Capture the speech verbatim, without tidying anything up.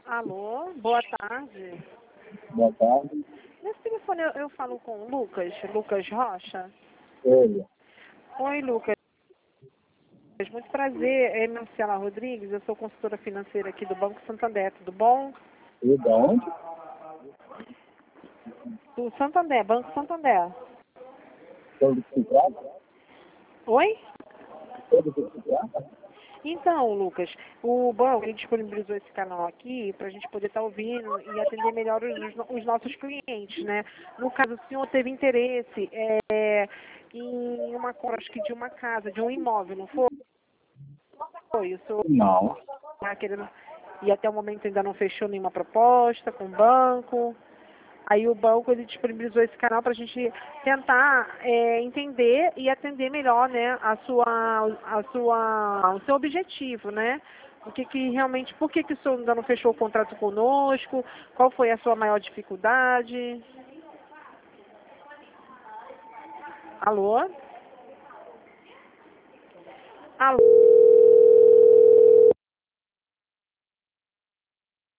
Alô, boa tarde. Boa tarde. Nesse telefone eu, eu falo com o Lucas, Lucas Rocha. Ele. Oi, Lucas. Muito prazer, é Marcela Rodrigues, eu sou consultora financeira aqui do Banco Santander, tudo bom? E de onde? Do Santander, Banco Santander. Sobre o que se trata? Oi? Sobre o que se trata? Então, Lucas, o banco ele disponibilizou esse canal aqui para a gente poder estar ouvindo e atender melhor os, os nossos clientes, né? No caso, o senhor teve interesse é, em uma compra, acho que de uma casa, de um imóvel, não foi? Foi, o senhor Não. está querendo, e até o momento ainda não fechou nenhuma proposta com o banco. Aí o banco ele disponibilizou esse canal para a gente tentar é, entender e atender melhor, né, a sua, a sua, o seu objetivo, né? O que que realmente, por que que o senhor ainda não fechou o contrato conosco? Qual foi a sua maior dificuldade? Alô? Alô?